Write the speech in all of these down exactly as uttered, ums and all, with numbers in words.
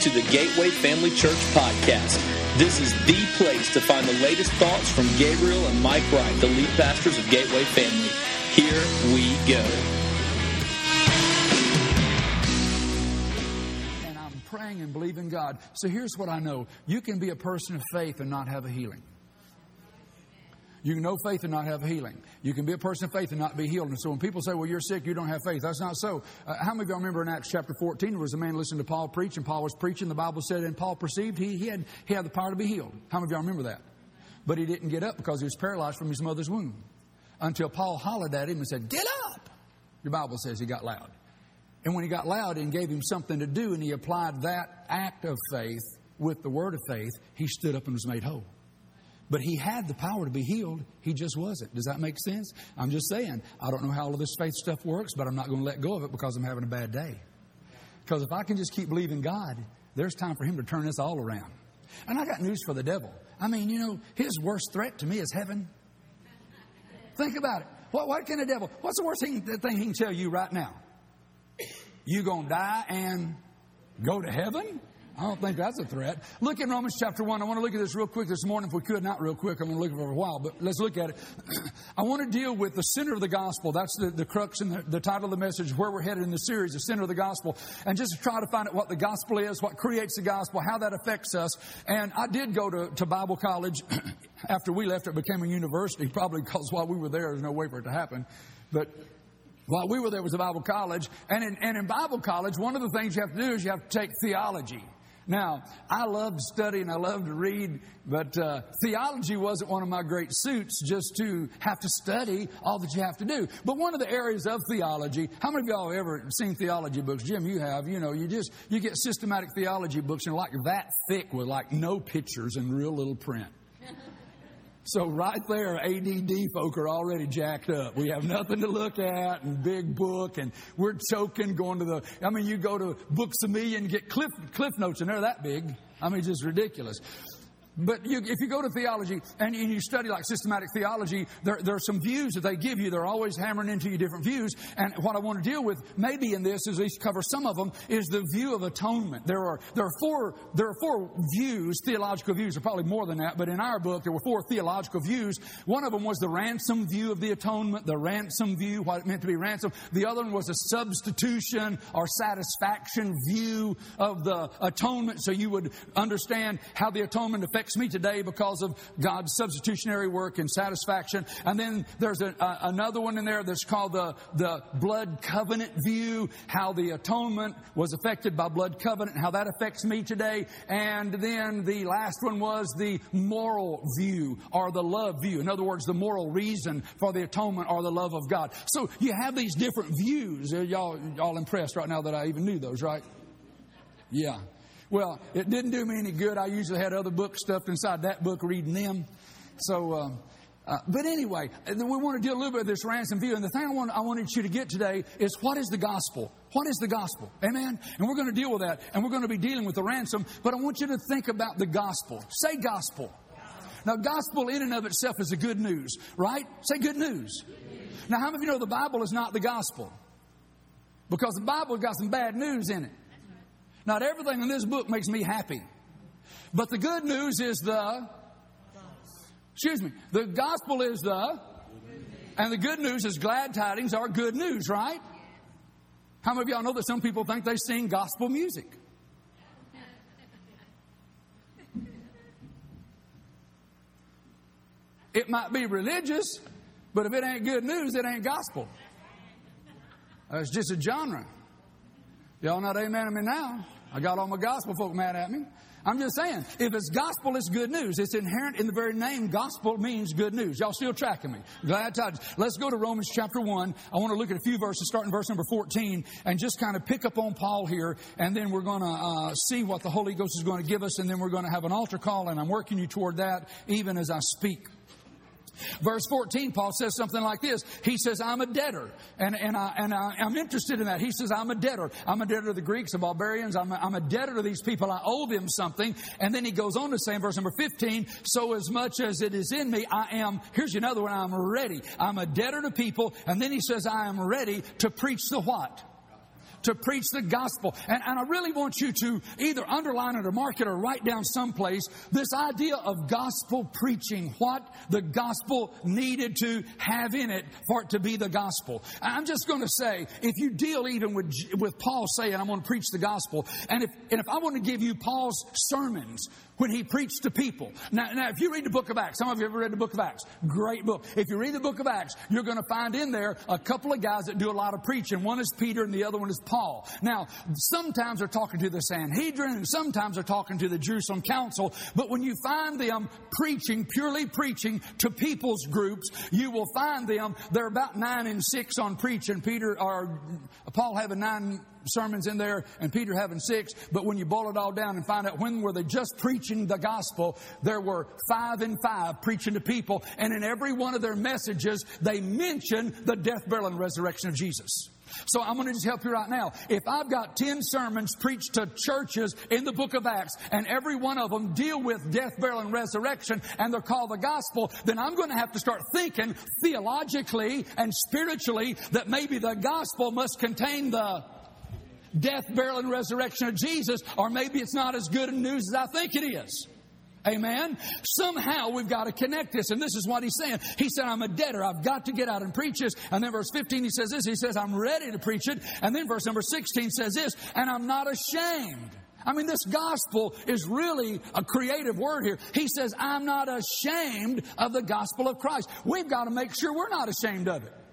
to the Gateway Family Church podcast. This is the place to find the latest thoughts from Gabriel and Mike Wright, the lead pastors of Gateway Family. Here we go. And I'm praying and believing God. So here's what I know. You can be a person of faith and not have a healing. You can know faith and not have healing. You can be a person of faith and not be healed. And so when people say, well, you're sick, you don't have faith, that's not so. Uh, how many of y'all remember in Acts chapter fourteen, there was a man listening to Paul preach, and Paul was preaching. The Bible said, and Paul perceived he, he, had, he had the power to be healed. How many of y'all remember that? But he didn't get up because he was paralyzed from his mother's womb. Until Paul hollered at him and said, get up! Your Bible says he got loud. And when he got loud and gave him something to do, and he applied that act of faith with the word of faith, he stood up and was made whole. But he had the power to be healed. He just wasn't. Does that make sense? I'm just saying, I don't know how all of this faith stuff works, but I'm not going to let go of it because I'm having a bad day. Because if I can just keep believing God, there's time for him to turn this all around. And I got news for the devil. I mean, you know, his worst threat to me is heaven. Think about it. What, what can the devil, what's the worst thing, thing he can tell you right now? You going to die and go to heaven? I don't think that's a threat. Look in Romans chapter one. I want to look at this real quick this morning. If we could, not real quick. I'm going to look at it for a while, but let's look at it. I want to deal with the center of the gospel. That's the, the crux and the, the title of the message, where we're headed in the series, the center of the gospel. And just to try to find out what the gospel is, what creates the gospel, how that affects us. And I did go to, to Bible college. After we left, it became a university, probably because while we were there, there's no way for it to happen. But while we were there was a Bible college. And in, and in Bible college, one of the things you have to do is you have to take theology. Now, I love to study and I love to read, but uh, theology wasn't one of my great suits, just to have to study all that you have to do. But one of the areas of theology, how many of y'all have ever seen theology books? Jim, you have. You know, you just, you get systematic theology books and like that thick with like no pictures and real little print. So right there, A D D folk are already jacked up. We have nothing to look at and big book, and we're choking going to the, I mean, you go to Books A Million and get cliff, cliff notes, and they're that big. I mean, just ridiculous. But you, if you go to theology and you study like systematic theology, there, there are some views that they give you. They're always hammering into you different views. And what I want to deal with, maybe in this, is at least cover some of them, is the view of atonement. There are there are four there are four views, theological views. There are probably more than that, but in our book there were four theological views. One of them was the ransom view of the atonement, the ransom view, what it meant to be ransom. The other one was a substitution or satisfaction view of the atonement, so you would understand how the atonement affects me today because of God's substitutionary work and satisfaction. And then there's a, uh, another one in there that's called the, the blood covenant view, how the atonement was affected by blood covenant and how that affects me today. And then the last one was the moral view or the love view. In other words, the moral reason for the atonement or the love of God. So you have these different views. Y'all, y'all impressed right now that I even knew those, right? Yeah. Well, it didn't do me any good. I usually had other books stuffed inside that book reading them. So, uh, uh, but anyway, we want to deal a little bit with this ransom view. And the thing I, want, I wanted you to get today is, what is the gospel? What is the gospel? Amen? And we're going to deal with that. And we're going to be dealing with the ransom. But I want you to think about the gospel. Say gospel. Now, gospel in and of itself is the good news, right? Say good news. Now, how many of you know the Bible is not the gospel? Because the Bible's got some bad news in it. Not everything in this book makes me happy. But the good news is the, excuse me, the gospel is the, and the good news is glad tidings are good news, right? How many of y'all know that some people think they sing gospel music? It might be religious, but if it ain't good news, it ain't gospel. It's just a genre. Y'all not amening me now? I got all my gospel folk mad at me. I'm just saying, if it's gospel, it's good news. It's inherent in the very name. Gospel means good news. Y'all still tracking me? Glad tidings. Let's go to Romans chapter one. I want to look at a few verses, starting verse number fourteen, and just kind of pick up on Paul here. And then we're going to uh, see what the Holy Ghost is going to give us. And then we're going to have an altar call, and I'm working you toward that even as I speak. Verse fourteen, Paul says something like this. He says, I'm a debtor. And, and, I, and I, I'm interested in that. He says, I'm a debtor. I'm a debtor to the Greeks, the barbarians. I'm a, I'm a debtor to these people. I owe them something. And then he goes on to say in verse number fifteen, so as much as it is in me, I am, here's another one, I'm ready. I'm a debtor to people. And then he says, I am ready to preach the what? to preach the gospel. And, and I really want you to either underline it or mark it or write down someplace this idea of gospel preaching, what the gospel needed to have in it for it to be the gospel. I'm just going to say, if you deal even with, with Paul saying, I'm going to preach the gospel, and if, and if I want to give you Paul's sermons when he preached to people. Now, now, if you read the book of Acts, some of you have ever read the book of Acts, great book. If you read the book of Acts, you're going to find in there a couple of guys that do a lot of preaching. One is Peter and the other one is Paul. Now, sometimes they're talking to the Sanhedrin and sometimes they're talking to the Jerusalem Council. But when you find them preaching, purely preaching to people's groups, you will find them, they're about nine and six on preaching. Peter or Paul having nine sermons in there and Peter having six. But when you boil it all down and find out when were they just preaching the gospel, there were five and five preaching to people. And in every one of their messages, they mention the death, burial, and resurrection of Jesus. So I'm going to just help you right now. If I've got ten sermons preached to churches in the book of Acts, and every one of them deal with death, burial, and resurrection, and they're called the gospel, then I'm going to have to start thinking theologically and spiritually that maybe the gospel must contain the death, burial, and resurrection of Jesus, or maybe it's not as good a news as I think it is. Amen? Somehow we've got to connect this, and this is what he's saying. He said, I'm a debtor. I've got to get out and preach this. And then verse fifteen, he says this. He says, I'm ready to preach it. And then verse number sixteen says this, and I'm not ashamed. I mean, this gospel is really a creative word here. He says, I'm not ashamed of the gospel of Christ. We've got to make sure we're not ashamed of it.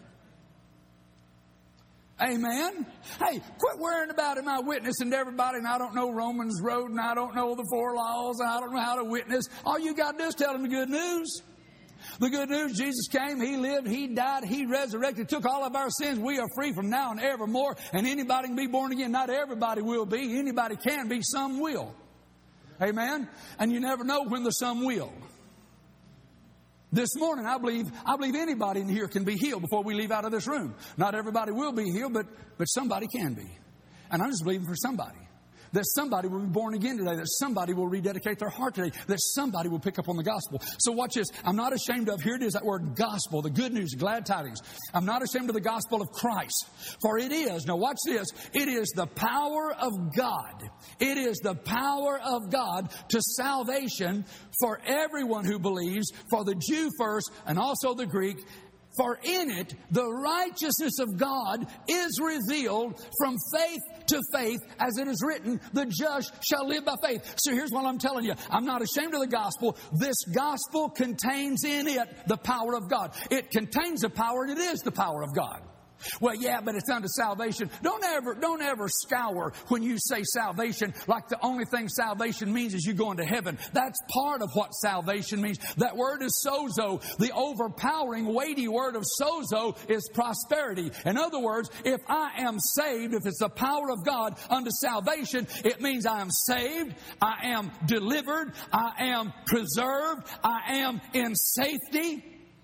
Amen. Hey, quit worrying about am I witnessing to everybody and I don't know Romans Road and I don't know the four laws and I don't know how to witness. All you got to do is tell them the good news. The good news, Jesus came, He lived, He died, He resurrected, took all of our sins. We are free from now and evermore. And anybody can be born again. Not everybody will be. Anybody can be. Some will. Amen. And you never know when the some will. This morning, I believe I believe anybody in here can be healed before we leave out of this room. Not everybody will be healed, but, but somebody can be. And I'm just believing for somebody. That somebody will be born again today. That somebody will rededicate their heart today. That somebody will pick up on the gospel. So watch this. I'm not ashamed of, here it is, that word gospel, the good news, glad tidings. I'm not ashamed of the gospel of Christ. For it is, now watch this, it is the power of God. It is the power of God to salvation for everyone who believes, for the Jew first and also the Greek. For in it, the righteousness of God is revealed from faith to faith, as it is written, the just shall live by faith. So here's what I'm telling you. I'm not ashamed of the gospel. This gospel contains in it the power of God. It contains the power, and it is the power of God. Well, yeah, but it's unto salvation. Don't ever, don't ever scour when you say salvation like the only thing salvation means is you going to heaven. That's part of what salvation means. That word is sozo. The overpowering, weighty word of sozo is prosperity. In other words, if I am saved, if it's the power of God unto salvation, it means I am saved, I am delivered, I am preserved, I am in safety.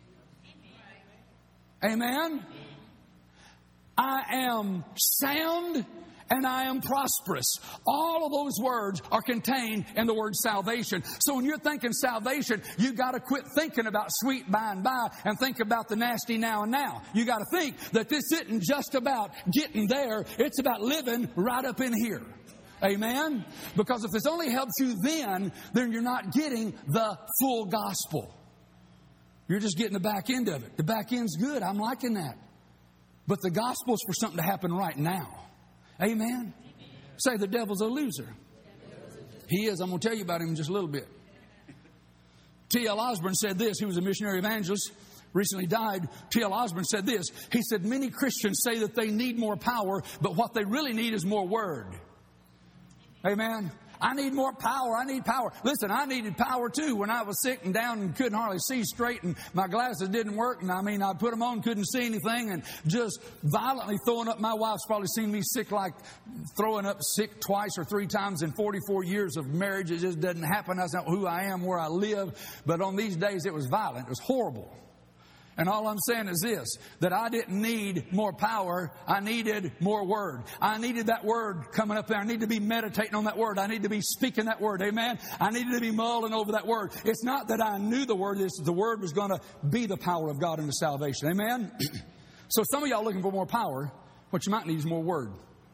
Amen? I am sound and I am prosperous. All of those words are contained in the word salvation. So when you're thinking salvation, you got to quit thinking about sweet by and by and think about the nasty now and now. You got to think that this isn't just about getting there. It's about living right up in here. Amen? Because if this only helps you then, then you're not getting the full gospel. You're just getting the back end of it. The back end's good. I'm liking that. But the gospel is for something to happen right now. Amen? Amen. Say the devil's a loser. He is. I'm going to tell you about him in just a little bit. T L Osborne said this. He was a missionary evangelist. Recently died. T L Osborne said this. He said, many Christians say that they need more power, but what they really need is more word. Amen? I need more power. I need power. Listen, I needed power too when I was sick and down and couldn't hardly see straight and my glasses didn't work. And I mean, I put them on, couldn't see anything and just violently throwing up. My wife's probably seen me sick like throwing up sick twice or three times in forty-four years of marriage. It just doesn't happen. That's not who I am, where I live. But on these days, it was violent. It was horrible. And all I'm saying is this, that I didn't need more power. I needed more word. I needed that word coming up there. I need to be meditating on that word. I need to be speaking that word. Amen. I needed to be mulling over that word. It's not that I knew the word. It's the word was going to be the power of God into salvation. Amen. So some of y'all looking for more power. What you might need is more word.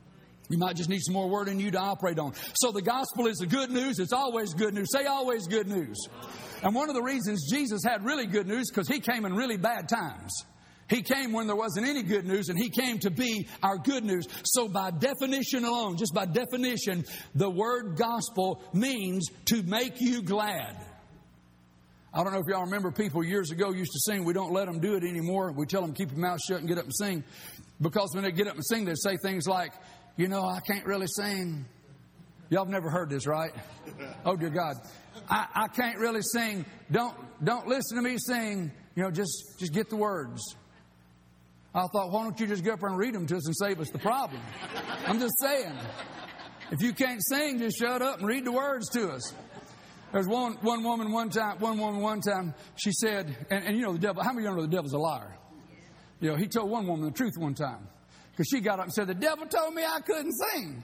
You might just need some more word in you to operate on. So the gospel is the good news. It's always good news. Say always good news. And one of the reasons Jesus had really good news because He came in really bad times. He came when there wasn't any good news, and He came to be our good news. So by definition alone, just by definition, the word gospel means to make you glad. I don't know if y'all remember people years ago used to sing, we don't let them do it anymore. We tell them keep your mouth shut and get up and sing. Because when they get up and sing, they say things like, you know, I can't really sing. Y'all have never heard this, right? Oh, dear God. I, I can't really sing. Don't don't listen to me sing. You know, just, just get the words. I thought, why don't you just get up and read them to us and save us the problem? I'm just saying. If you can't sing, just shut up and read the words to us. There's one one woman one time, one woman one time, she said, and, and you know the devil, how many of you know the devil's a liar? You know, he told one woman the truth one time. Because she got up and said, the devil told me I couldn't sing.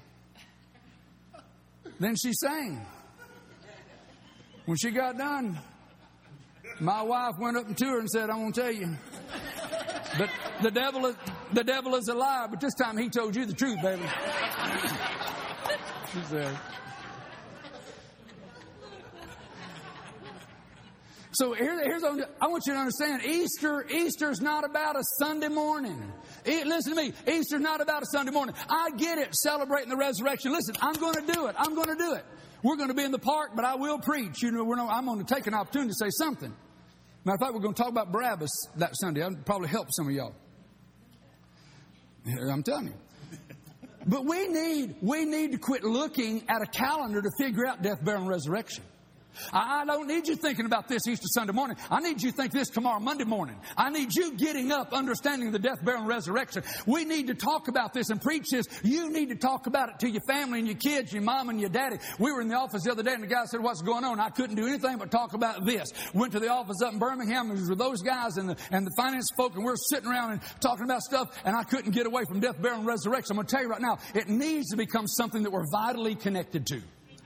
Then she sang. When she got done, my wife went up to her and said, I'm going to tell you. But the devil, is, the devil is a liar, but this time he told you the truth, baby. She said. So here, here's what I want you to understand. Easter, Easter is not about a Sunday morning. E- listen to me. Easter's not about a Sunday morning. I get it, celebrating the resurrection. Listen, I'm going to do it. I'm going to do it. We're going to be in the park, but I will preach. You know, we're not, I'm going to take an opportunity to say something. Matter of fact, we're going to talk about Barabbas that Sunday. That'll probably help some of y'all. I'm telling you. But we need, we need to quit looking at a calendar to figure out death, burial, and resurrection. I don't need you thinking about this Easter Sunday morning. I need you to think this tomorrow, Monday morning. I need you getting up, understanding the death, burial, and resurrection. We need to talk about this and preach this. You need to talk about it to your family and your kids, your mom and your daddy. We were in the office the other day and the guy said, what's going on? I couldn't do anything but talk about this. Went to the office up in Birmingham and was with those guys and the, and the finance folk, and we were sitting around and talking about stuff, and I couldn't get away from death, burial, and resurrection. I'm going to tell you right now, it needs to become something that we're vitally connected to.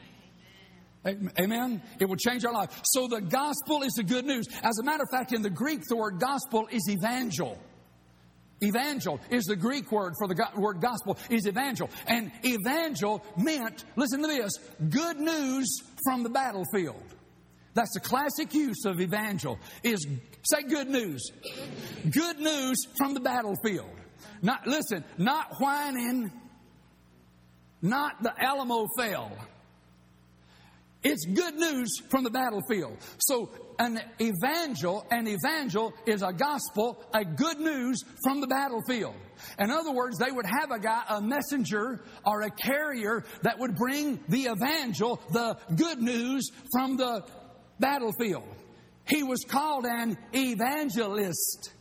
Amen? It will change our life. So the gospel is the good news. As a matter of fact, in the Greek, the word gospel is evangel. Evangel is the Greek word for the go- word gospel, is evangel. And evangel meant, listen to this, good news from the battlefield. That's the classic use of evangel, is, say good news. Good news from the battlefield. Not, listen, not whining, not the Alamo fell. It's good news from the battlefield. So an evangel, an evangel is a gospel, a good news from the battlefield. In other words, they would have a guy, a messenger or a carrier that would bring the evangel, the good news from the battlefield. He was called an evangelist.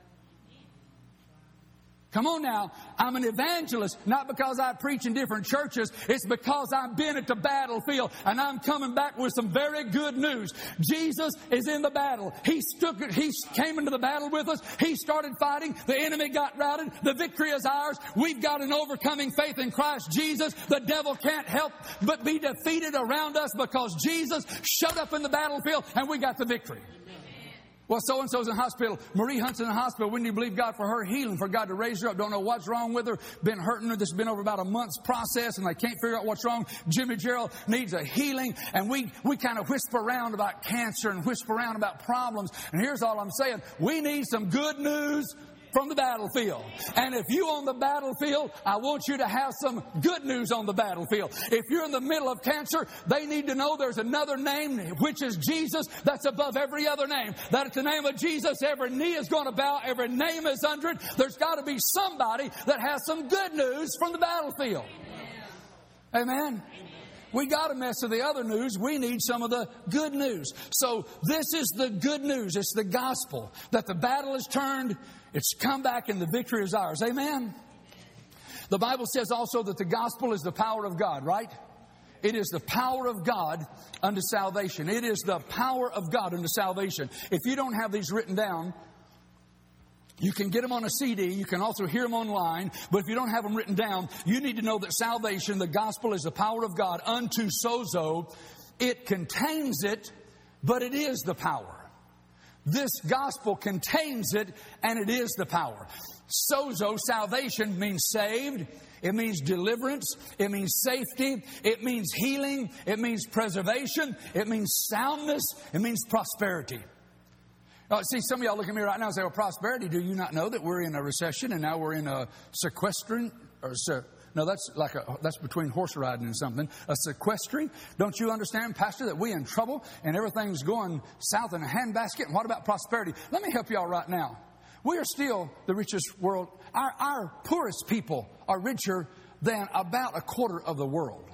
Come on now, I'm an evangelist, not because I preach in different churches. It's because I've been at the battlefield and I'm coming back with some very good news. Jesus is in the battle. He stuck it, he came into the battle with us. He started fighting. The enemy got routed. The victory is ours. We've got an overcoming faith in Christ Jesus. The devil can't help but be defeated around us because Jesus showed up in the battlefield and we got the victory. Well, so-and-so's in the hospital. Marie Hunt's in the hospital. We need to believe God for her healing, for God to raise her up. Don't know what's wrong with her. Been hurting her. This has been over about a month's process, and they can't figure out what's wrong. Jimmy Gerald needs a healing, and we, we kind of whisper around about cancer and whisper around about problems. And here's all I'm saying. We need some good news from the battlefield. And if you're on the battlefield, I want you to have some good news on the battlefield. If you're in the middle of cancer, they need to know there's another name, which is Jesus, that's above every other name. That at the name of Jesus, every knee is going to bow, every name is under it. There's got to be somebody that has some good news from the battlefield. Amen? We got a mess of the other news. We need some of the good news. So this is the good news. It's the gospel that the battle is turned. It's come back and the victory is ours. Amen? The Bible says also that the gospel is the power of God, right? It is the power of God unto salvation. It is the power of God unto salvation. If you don't have these written down, you can get them on a C D. You can also hear them online. But if you don't have them written down, you need to know that salvation, the gospel, is the power of God unto sozo. It contains it, but it is the power. This gospel contains it, and it is the power. Sozo, salvation, means saved. It means deliverance. It means safety. It means healing. It means preservation. It means soundness. It means prosperity. Uh, see, some of y'all look at me right now and say, well, prosperity, do you not know that we're in a recession and now we're in a sequestering? Or se- no, that's like a, that's between horse riding and something. A sequestering. Don't you understand, Pastor, that we're in trouble and everything's going south in a handbasket? And what about prosperity? Let me help y'all right now. We are still the richest world. Our, our poorest people are richer than about a quarter of the world.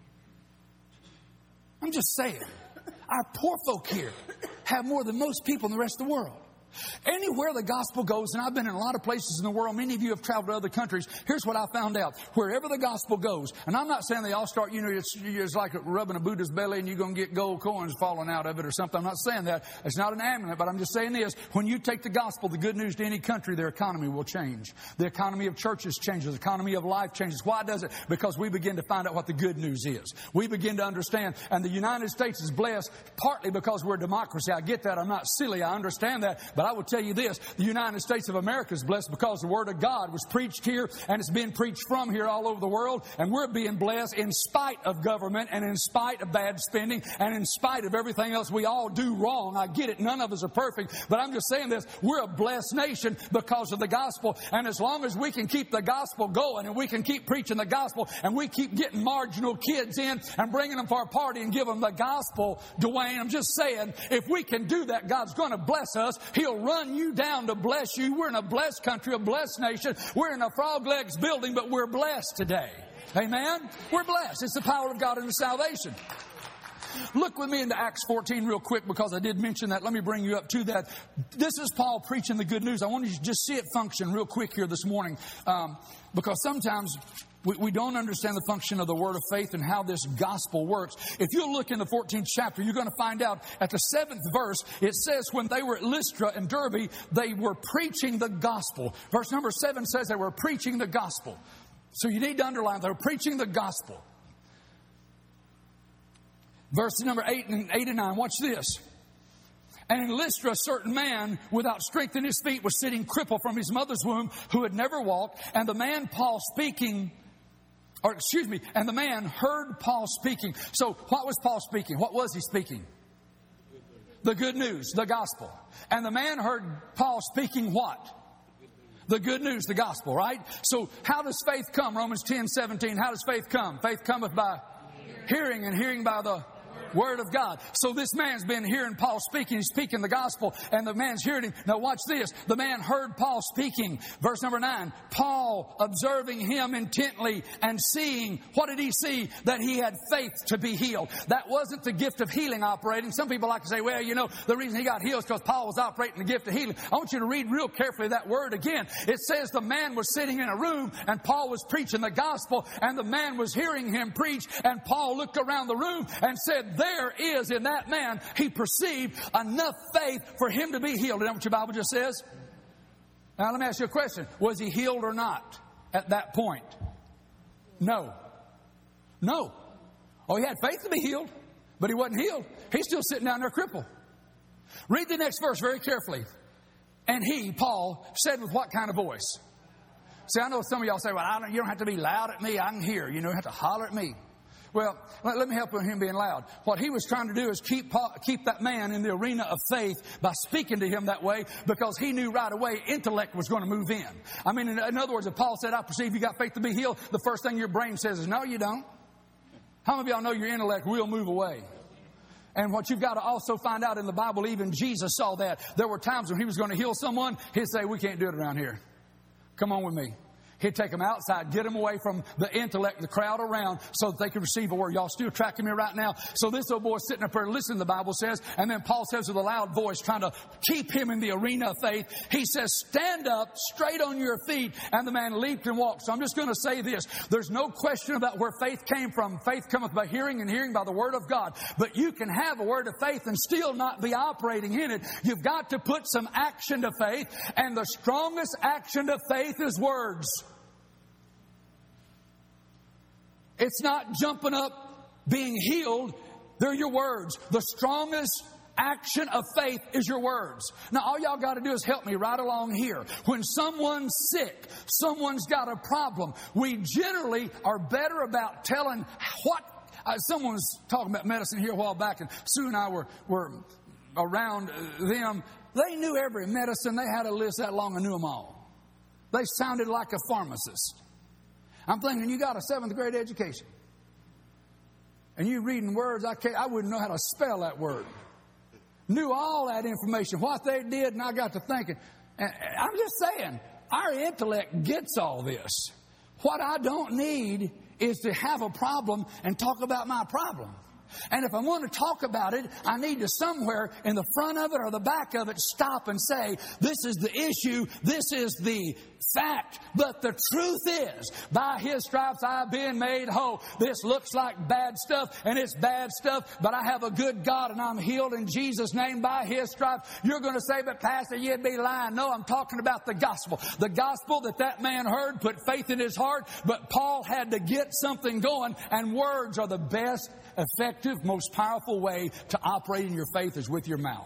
I'm just saying. Our poor folk here have more than most people in the rest of the world. Anywhere the gospel goes, and I've been in a lot of places in the world, many of you have traveled to other countries, here's what I found out. Wherever the gospel goes, and I'm not saying they all start, you know, it's, it's like rubbing a Buddha's belly and you're going to get gold coins falling out of it or something. I'm not saying that. It's not an amulet, but I'm just saying this. When you take the gospel, the good news to any country, their economy will change. The economy of churches changes. The economy of life changes. Why does it? Because we begin to find out what the good news is. We begin to understand. And the United States is blessed partly because we're a democracy. I get that. I'm not silly. I understand that. But I will tell you this, the United States of America is blessed because the Word of God was preached here and it's being preached from here all over the world. And we're being blessed in spite of government and in spite of bad spending and in spite of everything else we all do wrong. I get it. None of us are perfect. But I'm just saying this, we're a blessed nation because of the gospel. And as long as we can keep the gospel going and we can keep preaching the gospel and we keep getting marginal kids in and bringing them for a party and give them the gospel, Dwayne, I'm just saying, if we can do that, God's going to bless us. He'll run you down to bless you. We're in a blessed country, a blessed nation. We're in a Frog Legs building, but we're blessed today. Amen? We're blessed. It's the power of God in the salvation. Look with me into Acts fourteen real quick because I did mention that. Let me bring you up to that. This is Paul preaching the good news. I want you to just see it function real quick here this morning um, because sometimes we, we don't understand the function of the word of faith and how this gospel works. If you look in the fourteenth chapter, you're going to find out at the seventh verse, it says when they were at Lystra and Derbe, they were preaching the gospel. Verse number seven says they were preaching the gospel. So you need to underline, they were preaching the gospel. Verse number eight and eight and nine, watch this. And in Lystra, a certain man without strength in his feet was sitting crippled from his mother's womb, who had never walked. And the man Paul speaking, or excuse me, and the man heard Paul speaking. So what was Paul speaking? What was he speaking? The good news, the gospel. And the man heard Paul speaking what? The good news, the gospel, right? So how does faith come? Romans ten seventeen. How does faith come? Faith cometh by hearing, and hearing by the Word of God. So this man's been hearing Paul speaking. He's speaking the gospel and the man's hearing him. Now watch this. The man heard Paul speaking. Verse number nine. Paul observing him intently and seeing. What did he see? That he had faith to be healed. That wasn't the gift of healing operating. Some people like to say, well, you know, the reason he got healed is because Paul was operating the gift of healing. I want you to read real carefully that word again. It says the man was sitting in a room and Paul was preaching the gospel and the man was hearing him preach, and Paul looked around the room and said, there is in that man, he perceived enough faith for him to be healed. Isn't that what your Bible just says? Now let me ask you a question. Was he healed or not at that point? No. No. Oh, he had faith to be healed, but he wasn't healed. He's still sitting down there crippled. Read the next verse very carefully. And he, Paul, said with what kind of voice? See, I know some of y'all say, well, I don't, you don't have to be loud at me. I can hear. You don't have to holler at me. Well, let, let me help with him being loud. What he was trying to do is keep Paul, keep that man in the arena of faith by speaking to him that way, because he knew right away intellect was going to move in. I mean, in, in other words, if Paul said, I perceive you got faith to be healed, the first thing your brain says is, no, you don't. How many of y'all know your intellect will move away? And what you've got to also find out in the Bible, even Jesus saw that. There were times when he was going to heal someone, he'd say, we can't do it around here. Come on with me. He'd take them outside, get them away from the intellect, the crowd around, so that they could receive a word. Y'all still tracking me right now? So this old boy's sitting up there listening, the Bible says, and then Paul says with a loud voice, trying to keep him in the arena of faith, he says, stand up straight on your feet. And the man leaped and walked. So I'm just going to say this. There's no question about where faith came from. Faith cometh by hearing, and hearing by the word of God. But you can have a word of faith and still not be operating in it. You've got to put some action to faith. And the strongest action to faith is words. It's not jumping up, being healed. They're your words. The strongest action of faith is your words. Now, all y'all got to do is help me right along here. When someone's sick, someone's got a problem, we generally are better about telling what. Uh, someone was talking about medicine here a while back, and Sue and I were, were around them. They knew every medicine. They had a list that long. I knew them all. They sounded like a pharmacist. I'm thinking, you got a seventh grade education. And you reading words, I can't, I wouldn't know how to spell that word. Knew all that information, what they did, and I got to thinking. And I'm just saying, our intellect gets all this. What I don't need is to have a problem and talk about my problem. And if I want to talk about it, I need to somewhere in the front of it or the back of it stop and say, this is the issue, this is the fact. But the truth is, by His stripes I've been made whole. This looks like bad stuff, and it's bad stuff, but I have a good God and I'm healed in Jesus' name by His stripes. You're going to say, but Pastor, you'd be lying. No, I'm talking about the gospel. The gospel that that man heard put faith in his heart, but Paul had to get something going, and words are the best, effective, most powerful way to operate in your faith is with your mouth.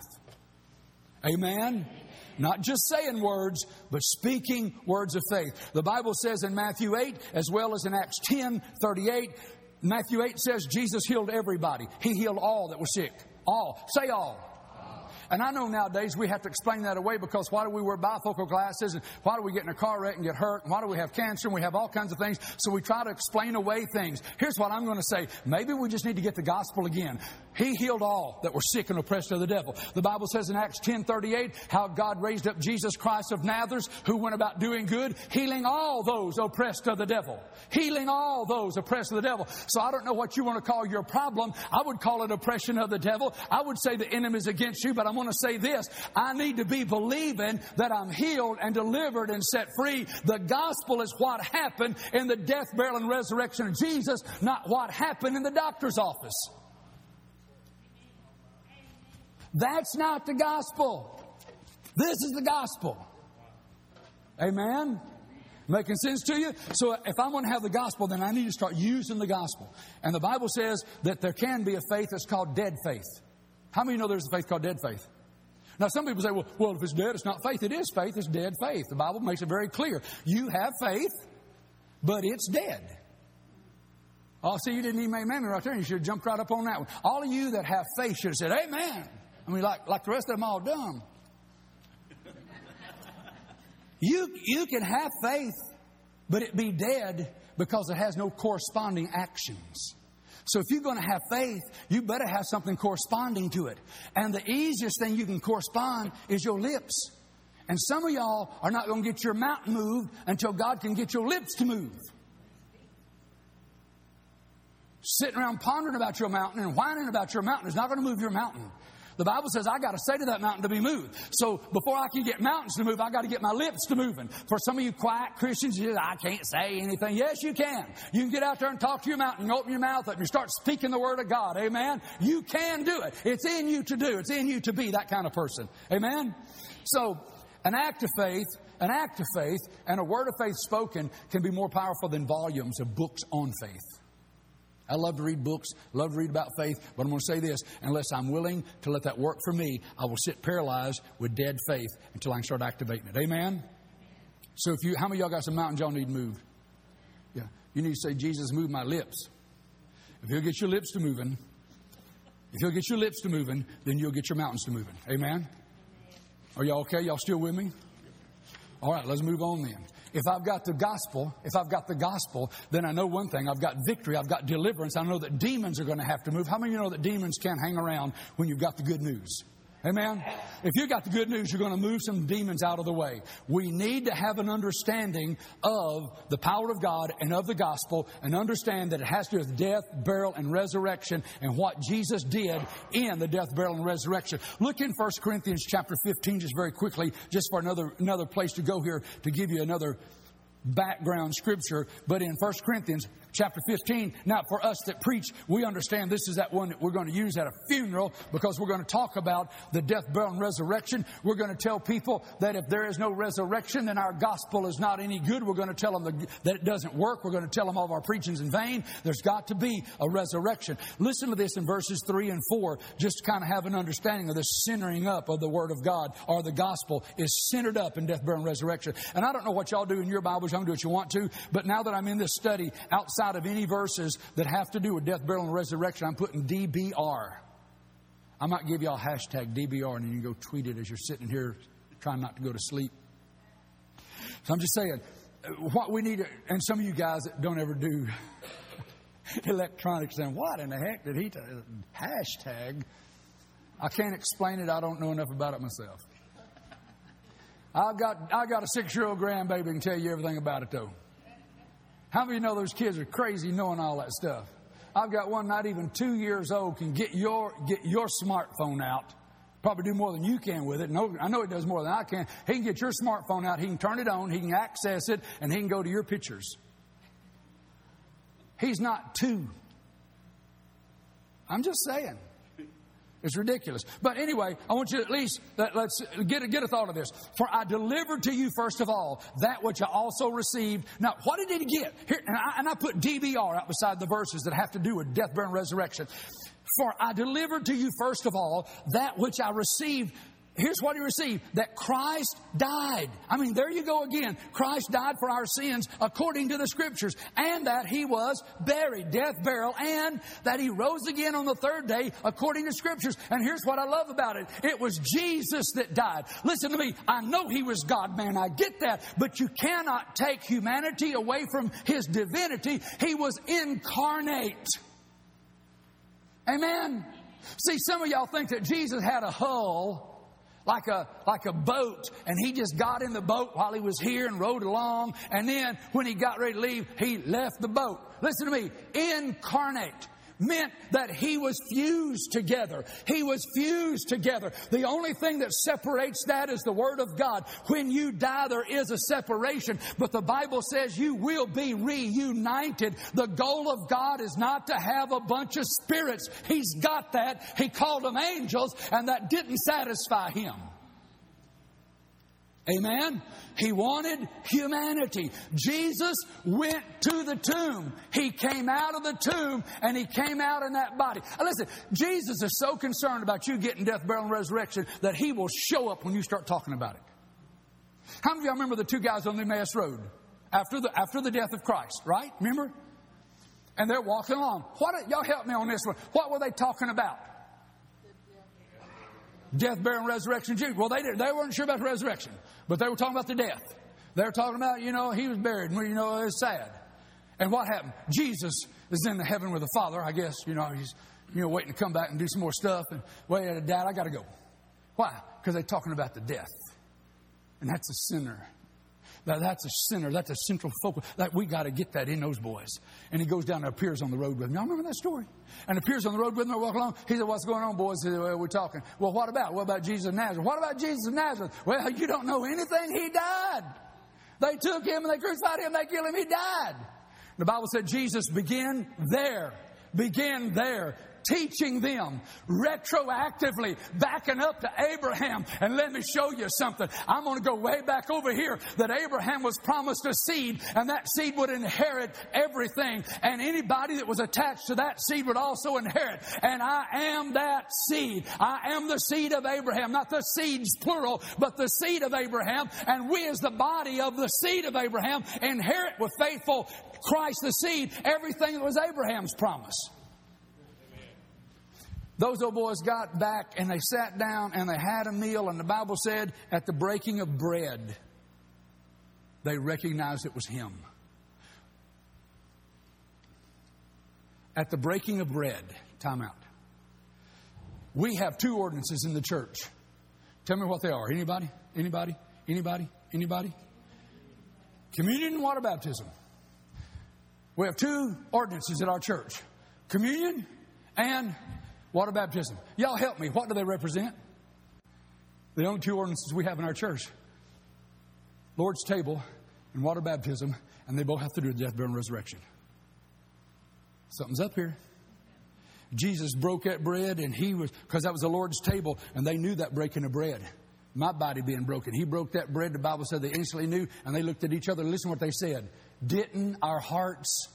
Amen? Not just saying words, but speaking words of faith. The Bible says in Matthew eight, as well as in Acts ten thirty-eight, Matthew eight says Jesus healed everybody. He healed all that were sick. All. Say all. And I know nowadays we have to explain that away, because why do we wear bifocal glasses, and why do we get in a car wreck and get hurt, and why do we have cancer, and we have all kinds of things. So we try to explain away things. Here's what I'm going to say. Maybe we just need to get the gospel again. He healed all that were sick and oppressed of the devil. The Bible says in Acts ten thirty-eight how God raised up Jesus Christ of Nazareth, who went about doing good, healing all those oppressed of the devil. Healing all those oppressed of the devil. So I don't know what you want to call your problem. I would call it oppression of the devil. I would say the enemy is against you, but I'm going to say this. I need to be believing that I'm healed and delivered and set free. The gospel is what happened in the death, burial, and resurrection of Jesus, not what happened in the doctor's office. That's not the gospel. This is the gospel. Amen? Making sense to you? So if I'm going to have the gospel, then I need to start using the gospel. And the Bible says that there can be a faith that's called dead faith. How many know there's a faith called dead faith? Now, some people say, well, well, if it's dead, it's not faith. It is faith. It's dead faith. The Bible makes it very clear. You have faith, but it's dead. Oh, see, you didn't even amen me right there. You should have jumped right up on that one. All of you that have faith should have said, amen. I mean, like, like the rest of them all dumb. You, you can have faith, but it be dead because it has no corresponding actions. So if you're going to have faith, you better have something corresponding to it. And the easiest thing you can correspond is your lips. And some of y'all are not going to get your mountain moved until God can get your lips to move. Sitting around pondering about your mountain and whining about your mountain is not going to move your mountain. The Bible says I got to say to that mountain to be moved. So before I can get mountains to move, I got to get my lips to moving. For some of you quiet Christians, you say, I can't say anything. Yes, you can. You can get out there and talk to your mountain. You open your mouth up and you start speaking the word of God. Amen. You can do it. It's in you to do. It's in you to be that kind of person. Amen. So an act of faith, an act of faith and a word of faith spoken can be more powerful than volumes of books on faith. I love to read books, love to read about faith, but I'm going to say this. Unless I'm willing to let that work for me, I will sit paralyzed with dead faith until I can start activating it. Amen? So if you, how many of y'all got some mountains y'all need moved? Yeah. You need to say, Jesus, move my lips. If you'll get your lips to moving, if you'll get your lips to moving, then you'll get your mountains to moving. Amen? Are y'all okay? Y'all still with me? All right, let's move on then. If I've got the gospel, if I've got the gospel, then I know one thing. I've got victory. I've got deliverance. I know that demons are going to have to move. How many of you know that demons can't hang around when you've got the good news? Amen? If you've got the good news, you're going to move some demons out of the way. We need to have an understanding of the power of God and of the gospel and understand that it has to do with death, burial, and resurrection and what Jesus did in the death, burial, and resurrection. Look in First Corinthians chapter fifteen just very quickly, just for another, another place to go here to give you another background scripture, but in First Corinthians chapter fifteen, now for us that preach, we understand this is that one that we're going to use at a funeral, because we're going to talk about the death, burial, and resurrection. We're going to tell people that if there is no resurrection, then our gospel is not any good. We're going to tell them the, that it doesn't work. We're going to tell them all of our preaching's in vain. There's got to be a resurrection. Listen to this in verses three and four, just to kind of have an understanding of the centering up of the Word of God, or the gospel is centered up in death, burial, and resurrection. And I don't know what y'all do in your Bibles. Y'all can do what you want to. But now that I'm in this study, outside of any verses that have to do with death, burial, and resurrection, I'm putting D B R. I might give y'all hashtag D B R, and then you can go tweet it as you're sitting here trying not to go to sleep. So I'm just saying, what we need, to, and some of you guys that don't ever do electronics, saying, what in the heck did he t- hashtag? I can't explain it. I don't know enough about it myself. I've got I got a six-year-old grandbaby and can tell you everything about it, though. How many of you know those kids are crazy knowing all that stuff? I've got one not even two years old can get your get your smartphone out. Probably do more than you can with it. No, I know he does more than I can. He can get your smartphone out. He can turn it on. He can access it, and he can go to your pictures. He's not two. I'm just saying. It's ridiculous. But anyway, I want you to at least, let, let's get a, get a thought of this. For I delivered to you, first of all, that which I also received. Now, what did he get? Here, and, I, and I put D B R out beside the verses that have to do with death, burial, and resurrection. For I delivered to you, first of all, that which I received. Here's what he received, that Christ died. I mean, there you go again. Christ died for our sins according to the Scriptures, and that he was buried, death, burial, and that he rose again on the third day according to Scriptures. And here's what I love about it. It was Jesus that died. Listen to me. I know he was God, man. I get that. But you cannot take humanity away from his divinity. He was incarnate. Amen? See, some of y'all think that Jesus had a hull, like a like a boat, and he just got in the boat while he was here and rode along, and then when he got ready to leave, he left the boat. Listen to me. Incarnate meant that he was fused together. He was fused together. The only thing that separates that is the Word of God. When you die, there is a separation, but the Bible says you will be reunited. The goal of God is not to have a bunch of spirits. He's got that. He called them angels, and that didn't satisfy him. Amen? He wanted humanity. Jesus went to the tomb. He came out of the tomb, and he came out in that body. Now listen, Jesus is so concerned about you getting death, burial, and resurrection that he will show up when you start talking about it. How many of y'all remember the two guys on the Emmaus Road after the, after the death of Christ, right? Remember? And they're walking along. What, y'all help me on this one. What were they talking about? Death, burial, and resurrection. Well, they did. They weren't sure about the resurrection, but they were talking about the death. They were talking about, you know, he was buried, and you know, it was sad. And what happened? Jesus is in the heaven with the Father. I guess, you know, he's, you know, waiting to come back and do some more stuff. And wait, Dad, I got to go. Why? Because they're talking about the death, and that's a sinner. Now, that's a sinner. That's a central focal. That we got to get that in those boys. And he goes down and appears on the road with them. Y'all remember that story? And appears on the road with them. They're walking along. He said, "What's going on, boys?" He said, "Well, we're talking." "Well, what about? What about Jesus of Nazareth?" "What about Jesus of Nazareth?" "Well, you don't know anything. He died. They took him and they crucified him. They killed him. He died." The Bible said Jesus began there. Began there. Teaching them retroactively, backing up to Abraham. And let me show you something. I'm going to go way back over here. That Abraham was promised a seed, and that seed would inherit everything. And anybody that was attached to that seed would also inherit. And I am that seed. I am the seed of Abraham. Not the seeds plural, but the seed of Abraham. And we as the body of the seed of Abraham inherit with faithful Christ the seed everything that was Abraham's promise. Those old boys got back and they sat down and they had a meal, and the Bible said at the breaking of bread, they recognized it was him. At the breaking of bread, time out. We have two ordinances in the church. Tell me what they are. Anybody? Anybody? Anybody? Anybody? Communion and water baptism. We have two ordinances at our church. Communion and water baptism. Y'all help me. What do they represent? The only two ordinances we have in our church. Lord's table and water baptism, and they both have to do a death, burial, and resurrection. Something's up here. Jesus broke that bread, and he was, because that was the Lord's table, and they knew that breaking of bread. My body being broken. He broke that bread. The Bible said they instantly knew, and they looked at each other. Listen to what they said. Didn't our hearts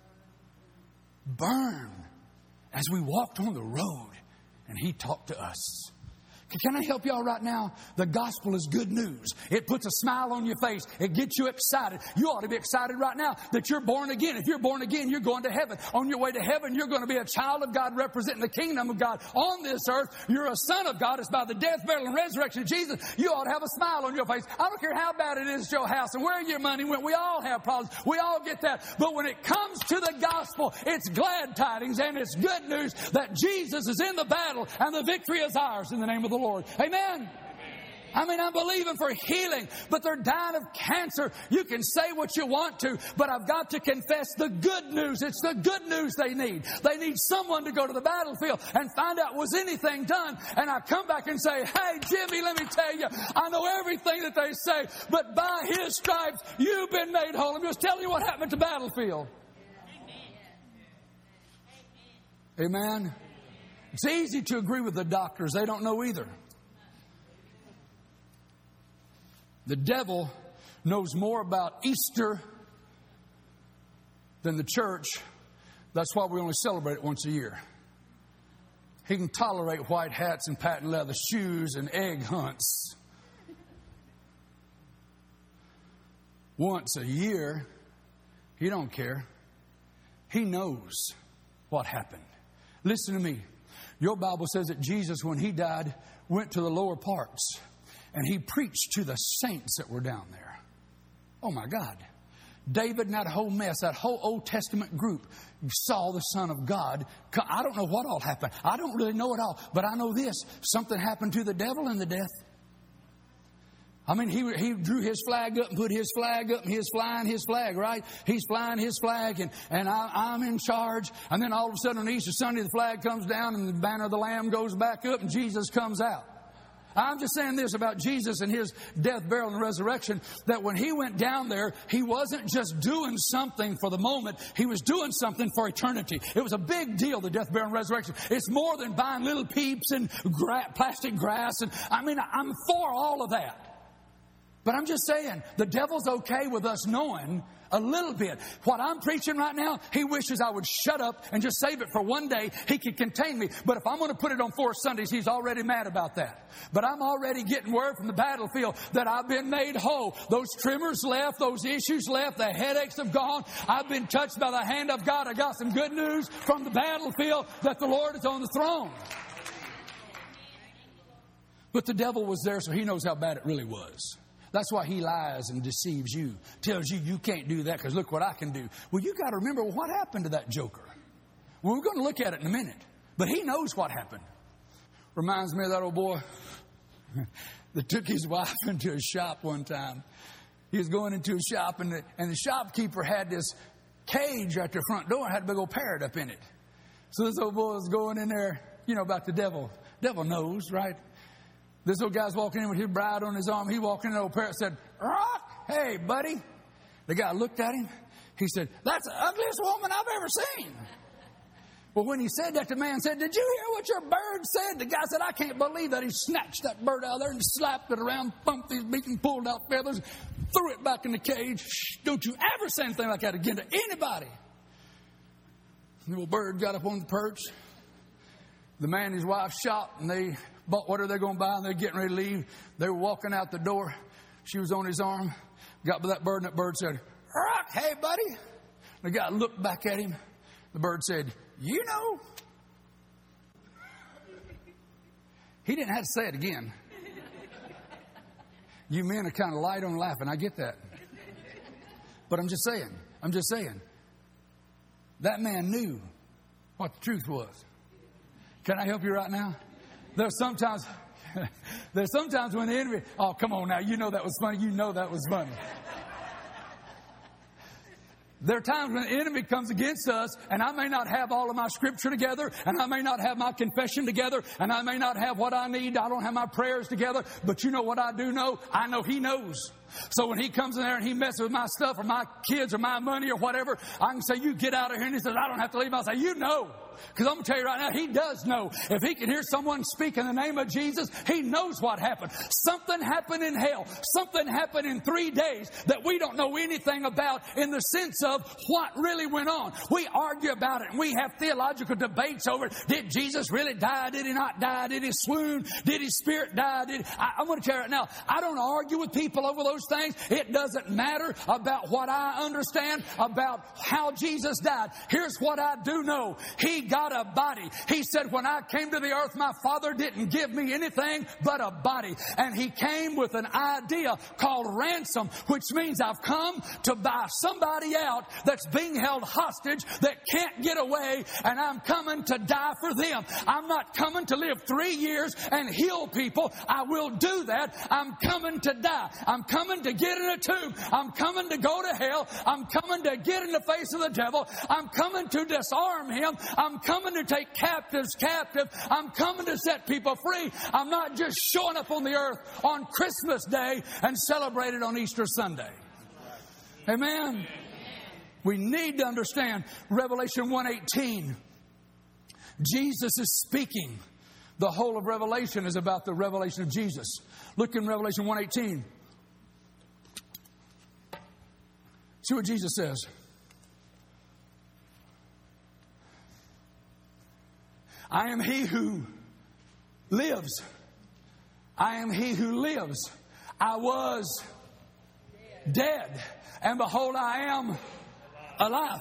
burn as we walked on the road and he talked to us? Can I help y'all right now? The gospel is good news. It puts a smile on your face. It gets you excited. You ought to be excited right now that you're born again. If you're born again, you're going to heaven. On your way to heaven, you're going to be a child of God representing the kingdom of God on this earth. You're a son of God. It's by the death, burial, and resurrection of Jesus. You ought to have a smile on your face. I don't care how bad it is at your house and where your money went. We all have problems. We all get that. But when it comes to the gospel, it's glad tidings and it's good news that Jesus is in the battle and the victory is ours in the name of the Lord. Lord. Amen. I mean, I'm believing for healing, but they're dying of cancer. You can say what you want to, but I've got to confess the good news. It's the good news they need. They need someone to go to the battlefield and find out, was anything done? And I come back and say, hey, Jimmy, let me tell you, I know everything that they say, but by His stripes, you've been made whole. I'm just telling you what happened at the battlefield. Amen. Amen. It's easy to agree with the doctors. They don't know either. The devil knows more about Easter than the church. That's why we only celebrate it once a year. He can tolerate white hats and patent leather shoes and egg hunts. Once a year, he don't care. He knows what happened. Listen to me. Your Bible says that Jesus, when He died, went to the lower parts and He preached to the saints that were down there. Oh my God. David and that whole mess, that whole Old Testament group saw the Son of God. I don't know what all happened. I don't really know it all, but I know this. Something happened to the devil in the death. I mean, he he drew his flag up and put his flag up, and he's flying his flag, right? He's flying his flag, and, and I, I'm in charge. And then all of a sudden on Easter Sunday, the flag comes down, and the banner of the Lamb goes back up, and Jesus comes out. I'm just saying this about Jesus and His death, burial, and resurrection, that when He went down there, He wasn't just doing something for the moment. He was doing something for eternity. It was a big deal, the death, burial, and resurrection. It's more than buying little peeps and gra- plastic grass. And I mean, I'm for all of that. But I'm just saying, the devil's okay with us knowing a little bit. What I'm preaching right now, he wishes I would shut up and just save it for one day. He could contain me. But if I'm going to put it on four Sundays, he's already mad about that. But I'm already getting word from the battlefield that I've been made whole. Those tremors left. Those issues left. The headaches have gone. I've been touched by the hand of God. I got some good news from the battlefield that the Lord is on the throne. But the devil was there, so he knows how bad it really was. That's why he lies and deceives you. Tells you you can't do that because look what I can do. Well, you got to remember, well, what happened to that joker? Well, we're going to look at it in a minute. But he knows what happened. Reminds me of that old boy that took his wife into a shop one time. He was going into a shop, and the, and the shopkeeper had this cage at the front door and had a big old parrot up in it. So this old boy was going in there, you know, about the devil. Devil knows, right? This old guy's walking in with his bride on his arm. He walked in, and the old parrot said, "Rock, hey, buddy." The guy looked at him. He said, "That's the ugliest woman I've ever seen." Well, when he said that, the man said, "Did you hear what your bird said?" The guy said, "I can't believe that." He snatched that bird out of there and slapped it around, thumped his beak and pulled out feathers, threw it back in the cage. Shh, don't you ever say anything like that again to anybody. The little bird got up on the perch. The man and his wife shot, and they bought whatever they're going to buy, and they're getting ready to leave. They were walking out the door. She was on his arm, got by that bird, and that bird said, "Rock, hey, buddy." The guy looked back at him. The bird said, "You know." He didn't have to say it again. You men are kind of light on laughing. I get that. But I'm just saying, I'm just saying, that man knew what the truth was. Can I help you right now? There's sometimes, there's sometimes when the enemy, oh, come on now, you know that was funny. You know that was funny. There are times when the enemy comes against us, and I may not have all of my scripture together, and I may not have my confession together, and I may not have what I need. I don't have my prayers together. But you know what I do know? I know he knows. So when he comes in there and he messes with my stuff or my kids or my money or whatever, I can say, you get out of here. And he says, I don't have to leave. I'll say, you know. Because I'm going to tell you right now, he does know. If he can hear someone speak in the name of Jesus, he knows what happened. Something happened in hell. Something happened in three days that we don't know anything about in the sense of what really went on. We argue about it and we have theological debates over it. Did Jesus really die? Did he not die? Did he swoon? Did his spirit die? Did I, I'm going to tell you right now, I don't argue with people over those things. It doesn't matter about what I understand about how Jesus died. Here's what I do know. He got a body. He said, when I came to the earth, my Father didn't give me anything but a body. And he came with an idea called ransom, which means I've come to buy somebody out that's being held hostage, that can't get away, and I'm coming to die for them. I'm not coming to live three years and heal people. I will do that. I'm coming to die. I'm coming to get in a tomb. I'm coming to go to hell. I'm coming to get in the face of the devil. I'm coming to disarm him. I'm coming to take captives captive. I'm coming to set people free. I'm not just showing up on the earth on Christmas Day and celebrate it on Easter Sunday. Amen. We need to understand Revelation one eighteen. Jesus is speaking. The whole of Revelation is about the revelation of Jesus. Look in Revelation one eighteen. See what Jesus says. I am he who lives. I am he who lives. I was dead, and behold, I am alive.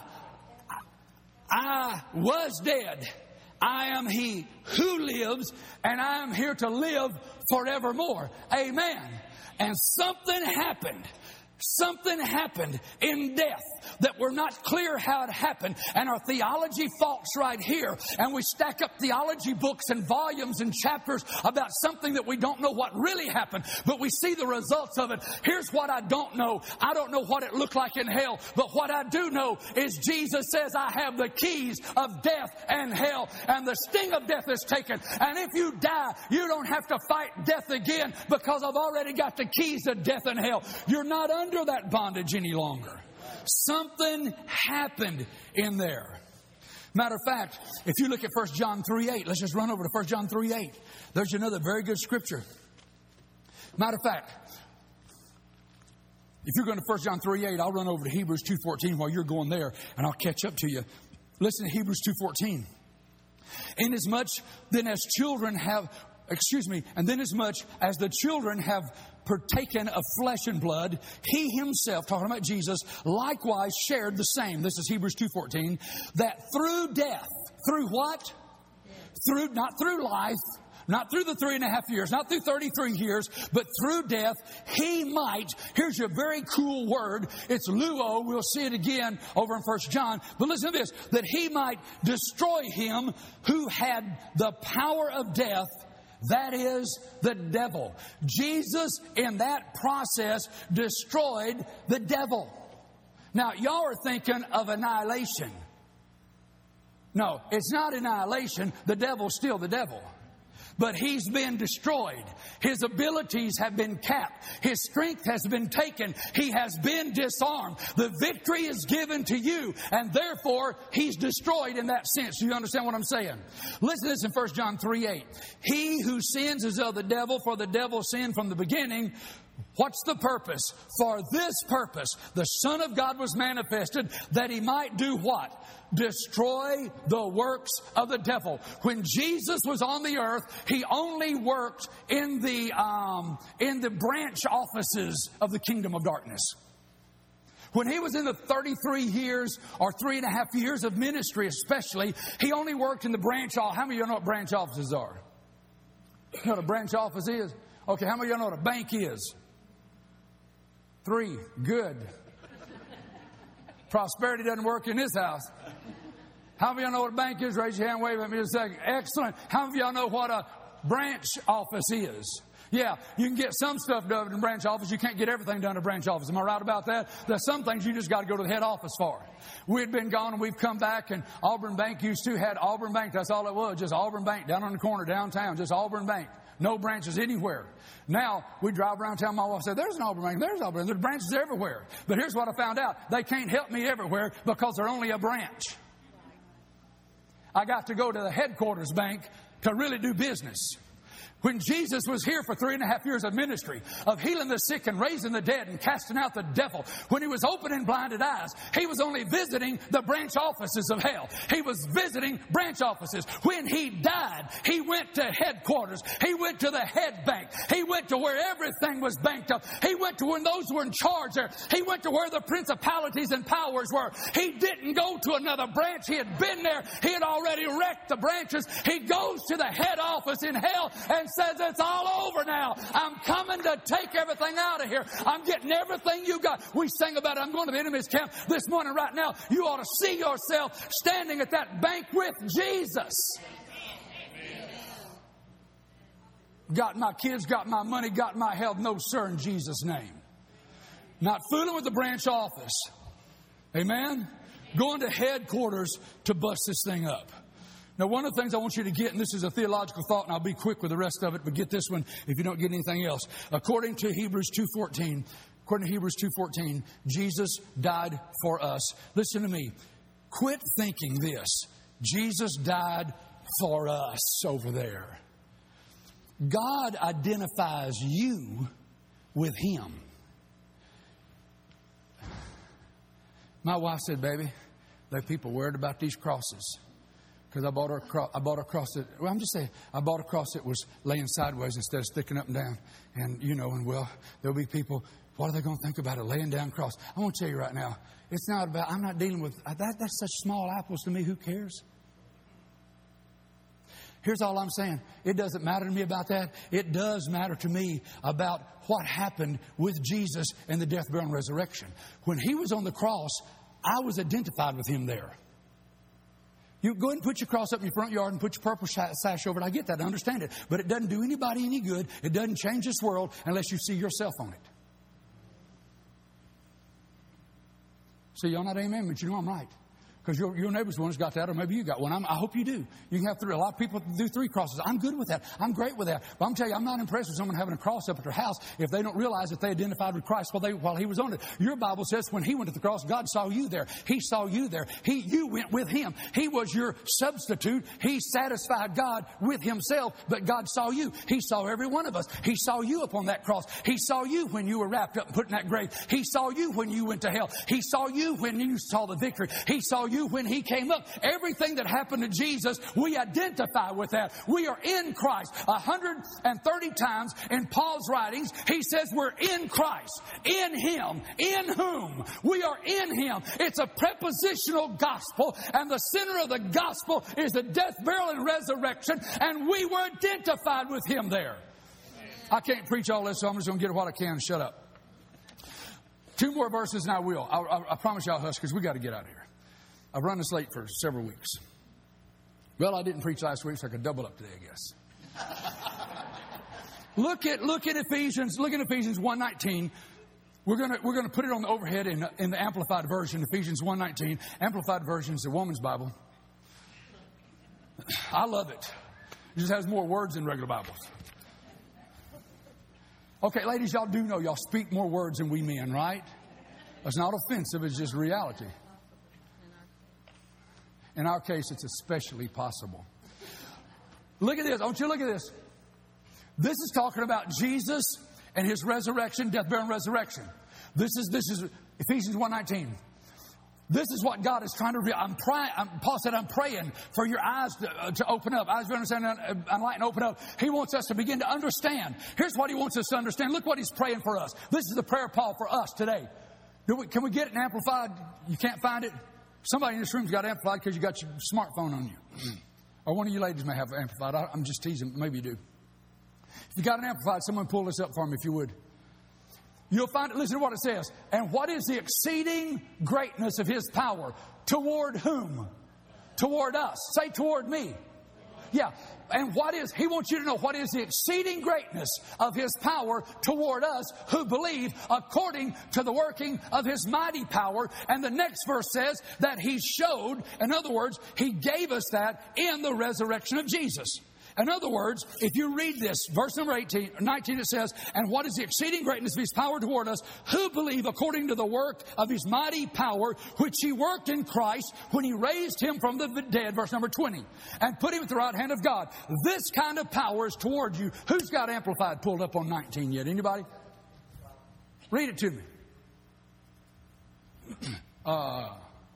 I was dead. I am he who lives, and I am here to live forevermore. Amen. And something happened. Something happened in death that we're not clear how it happened. And our theology faults right here. And we stack up theology books and volumes and chapters about something that we don't know what really happened. But we see the results of it. Here's what I don't know. I don't know what it looked like in hell. But what I do know is Jesus says, I have the keys of death and hell. And the sting of death is taken. And if you die, you don't have to fight death again, because I've already got the keys of death and hell. You're not under that bondage any longer. Something happened in there. Matter of fact, if you look at First John three eight, let's just run over to First John three eight. There's another very good scripture. Matter of fact, if you're going to First John three eight, I'll run over to Hebrews two fourteen while you're going there, and I'll catch up to you. Listen to Hebrews two fourteen. Inasmuch then as children have, excuse me, and then as much as the children have partaken of flesh and blood, he himself, talking about Jesus, likewise shared the same. This is Hebrews two fourteen. That through death, through what? Through, not through life, not through the three and a half years, not through thirty-three years, but through death, he might, here's a very cool word, it's luo, we'll see it again over in First John, but listen to this, that he might destroy him who had the power of death, that is the devil. Jesus, in that process, destroyed the devil. Now, y'all are thinking of annihilation. No, it's not annihilation. The devil's still the devil. But he's been destroyed. His abilities have been capped. His strength has been taken. He has been disarmed. The victory is given to you, and therefore he's destroyed in that sense. Do you understand what I'm saying? Listen to this in First John three eight. He who sins is of the devil, for the devil sinned from the beginning. What's the purpose? For this purpose, the Son of God was manifested, that he might do what? Destroy the works of the devil. When Jesus was on the earth, he only worked in the um, in the branch offices of the kingdom of darkness. When he was in the thirty-three years or three and a half years of ministry especially, he only worked in the branch office. How many of you know what branch offices are? You know what a branch office is? Okay, how many of you know what a bank is? Three. Good. Prosperity doesn't work in this house. How many of y'all know what a bank is? Raise your hand, wave at me a second. Excellent. How many of y'all know what a branch office is? Yeah, you can get some stuff done in a branch office. You can't get everything done in a branch office. Am I right about that? There's some things you just got to go to the head office for. We'd been gone and we've come back, and Auburn Bank used to had Auburn Bank. That's all it was, just Auburn Bank down on the corner downtown, just Auburn Bank. No branches anywhere. Now, we drive around town, my wife said, there's an Auburn branch, there's an Auburn branch, there's branches everywhere. But here's what I found out. They can't help me everywhere because they're only a branch. I got to go to the headquarters bank to really do business. When Jesus was here for three and a half years of ministry, of healing the sick and raising the dead and casting out the devil, when He was opening blinded eyes, He was only visiting the branch offices of hell. He was visiting branch offices. When He died, He went to headquarters. He went to the head bank. He went to where everything was banked up. He went to when those were in charge there. He went to where the principalities and powers were. He didn't go to another branch. He had been there. He had already wrecked the branches. He goes to the head office in hell and says, it's all over now. I'm coming to take everything out of here. I'm getting everything you got. We sang about it. I'm going to the enemy's camp this morning right now. You ought to see yourself standing at that bank with Jesus. Got my kids, got my money, got my health. No, sir, in Jesus' name. Not fooling with the branch office. Amen? Going to headquarters to bust this thing up. Now, one of the things I want you to get, and this is a theological thought, and I'll be quick with the rest of it, but get this one if you don't get anything else. According to Hebrews two fourteen, according to Hebrews two fourteen, Jesus died for us. Listen to me. Quit thinking this. Jesus died for us over there. God identifies you with Him. My wife said, baby, there are people worried about these crosses. Because I bought her a cross, I bought a cross that, well, I'm just saying, I bought a cross that was laying sideways instead of sticking up and down. And, you know, and well, there'll be people, what are they going to think about a laying down cross? I want to tell you right now, it's not about, I'm not dealing with, that. That's such small apples to me. Who cares? Here's all I'm saying. It doesn't matter to me about that. It does matter to me about what happened with Jesus and the death, burial, and resurrection. When He was on the cross, I was identified with Him there. You go ahead and put your cross up in your front yard and put your purple sash over it. I get that. I understand it. But it doesn't do anybody any good. It doesn't change this world unless you see yourself on it. See, y'all not amen, but you know I'm right. Because your, your neighbor's one has got that, or maybe you got one. I'm, I hope you do. You can have three. A lot of people do three crosses. I'm good with that. I'm great with that. But I'm telling you, I'm not impressed with someone having a cross up at their house if they don't realize that they identified with Christ while, they, while He was on it. Your Bible says when He went to the cross, God saw you there. He saw you there. He, you went with Him. He was your substitute. He satisfied God with Himself, but God saw you. He saw every one of us. He saw you up on that cross. He saw you when you were wrapped up and put in that grave. He saw you when you went to hell. He saw you when you saw the victory. He saw you when He came up. Everything that happened to Jesus, we identify with that. We are in Christ. one hundred thirty times in Paul's writings, he says we're in Christ, in Him, in whom. We are in Him. It's a prepositional gospel, and the center of the gospel is the death, burial, and resurrection, and we were identified with Him there. I can't preach all this, so I'm just going to get what I can and shut up. Two more verses and I will. I, I, I promise you I'll hush because we got to get out of here. I've run this late for several weeks. Well, I didn't preach last week, so I could double up today, I guess. look at look at Ephesians. Look at Ephesians one nineteen. We're gonna we're gonna put it on the overhead in in the Amplified version. Ephesians one nineteen. Amplified version is the woman's Bible. I love it. It just has more words than regular Bibles. Okay, ladies, y'all do know y'all speak more words than we men, right? That's not offensive. It's just reality. In our case, it's especially possible. Look at this. I want you to look at this. This is talking about Jesus and His resurrection, death, burial, and resurrection. This is this is Ephesians one nineteen. This is what God is trying to reveal. I'm praying. Paul said, "I'm praying for your eyes to, uh, to open up, eyes to understand, and light and open up." He wants us to begin to understand. Here's what He wants us to understand. Look what He's praying for us. This is the prayer of Paul for us today. Do we, can we get it Amplified? You can't find it? Somebody in this room's got Amplified because you got your smartphone on you. Or one of you ladies may have Amplified. I, I'm just teasing. Maybe you do. If you got an Amplified, someone pull this up for me if you would. You'll find it. Listen to what it says. And what is the exceeding greatness of His power? Toward whom? Toward us. Say toward me. Yeah. And what is, He wants you to know what is the exceeding greatness of His power toward us who believe according to the working of His mighty power. And the next verse says that He showed, in other words, He gave us that in the resurrection of Jesus. In other words, if you read this, verse number eighteen, nineteen, it says, and what is the exceeding greatness of His power toward us, who believe according to the work of His mighty power, which He worked in Christ when He raised Him from the dead, verse number twenty, and put Him at the right hand of God. This kind of power is toward you. Who's got Amplified pulled up on nineteen yet? Anybody? Read it to me. Uh,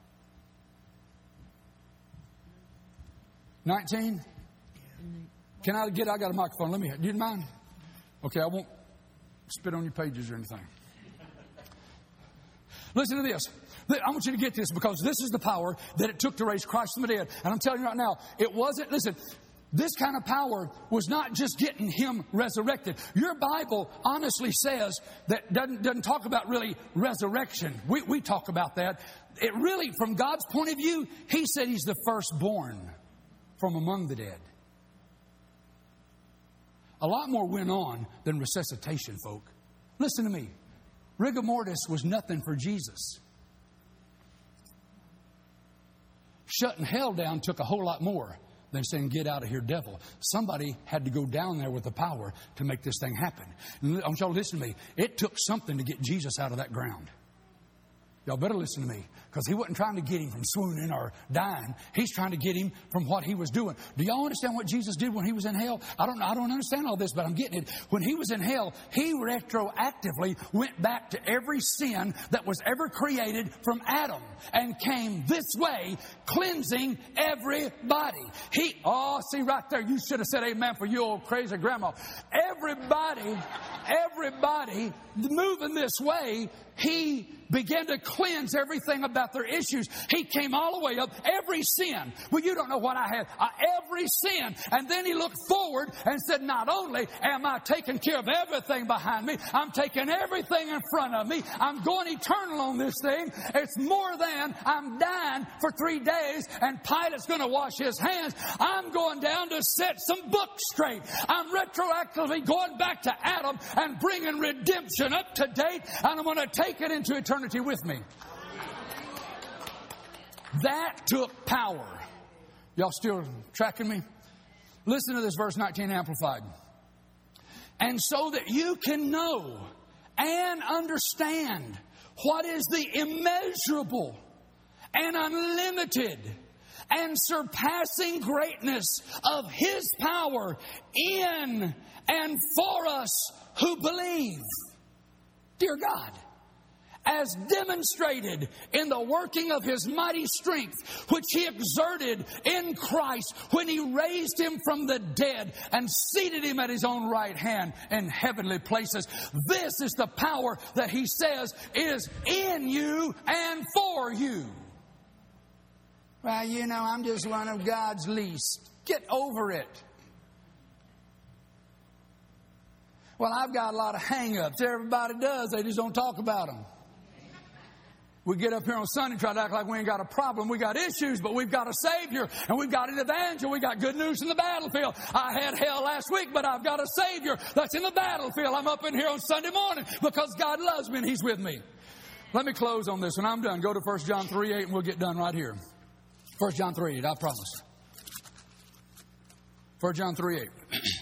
nineteen? Can I get, I got a microphone. Let me, do you mind? Okay, I won't spit on your pages or anything. Listen to this. I want you to get this because this is the power that it took to raise Christ from the dead. And I'm telling you right now, it wasn't, listen, this kind of power was not just getting Him resurrected. Your Bible honestly says that doesn't, doesn't talk about really resurrection. We, we talk about that. It really, from God's point of view, He said He's the firstborn from among the dead. A lot more went on than resuscitation, folk. Listen to me. Rigor mortis was nothing for Jesus. Shutting hell down took a whole lot more than saying, get out of here, devil. Somebody had to go down there with the power to make this thing happen. And I want y'all to listen to me. It took something to get Jesus out of that ground. Y'all better listen to me, because He wasn't trying to get Him from swooning or dying. He's trying to get Him from what He was doing. Do y'all understand what Jesus did when He was in hell? I don't, I don't understand all this, but I'm getting it. When He was in hell, He retroactively went back to every sin that was ever created from Adam and came this way, cleansing everybody. He, oh, see right there, you should have said amen for you old crazy grandma. Everybody, everybody moving this way, He began to cleanse everything about their issues. He came all the way up. Every sin. Well, you don't know what I had. Uh, every sin. And then He looked forward and said, not only am I taking care of everything behind me, I'm taking everything in front of me. I'm going eternal on this thing. It's more than I'm dying for three days and Pilate's going to wash his hands. I'm going down to set some books straight. I'm retroactively going back to Adam and bringing redemption up to date. And I'm going to take it into eternity with me. That took power. Y'all still tracking me? Listen to this verse nineteen Amplified. And so that you can know and understand what is the immeasurable and unlimited and surpassing greatness of His power in and for us who believe. Dear God, as demonstrated in the working of His mighty strength, which He exerted in Christ when He raised Him from the dead and seated Him at His own right hand in heavenly places. This is the power that He says is in you and for you. Well, you know, I'm just one of God's least. Get over it. Well, I've got a lot of hang-ups. Everybody does. They just don't talk about them. We get up here on Sunday and try to act like we ain't got a problem. We got issues, but we've got a Savior. And we've got an evangel. We got good news in the battlefield. I had hell last week, but I've got a Savior that's in the battlefield. I'm up in here on Sunday morning because God loves me and He's with me. Let me close on this when I'm done. Go to First John three eight and we'll get done right here. First John three eight, I promise. First John three eight.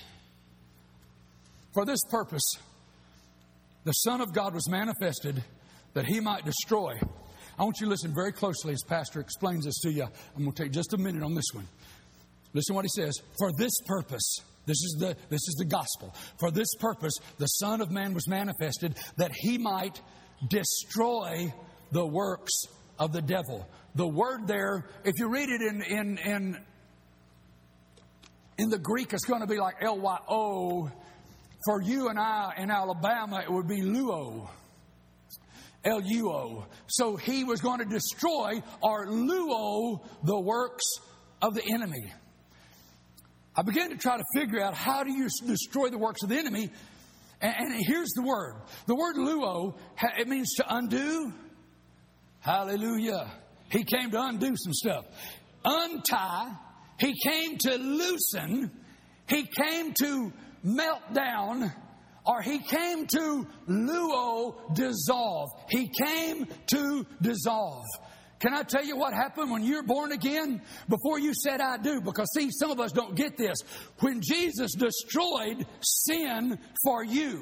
For this purpose, the Son of God was manifested that He might destroy. I want you to listen very closely as Pastor explains this to you. I'm going to take just a minute on this one. Listen to what he says. For this purpose, this is the this is the gospel. For this purpose, the Son of Man was manifested that He might destroy the works of the devil. The word there, if you read it in in in, in the Greek, it's going to be like L Y O. For you and I in Alabama, it would be luo. L U O. So He was going to destroy or luo the works of the enemy. I began to try to figure out how do you destroy the works of the enemy. And, and here's the word. The word luo, it means to undo. Hallelujah. He came to undo some stuff. Untie. He came to loosen. He came to melt down. Or He came to luo, dissolve. He came to dissolve. Can I tell you what happened when you're born again? Before you said I do, because see, some of us don't get this. When Jesus destroyed sin for you,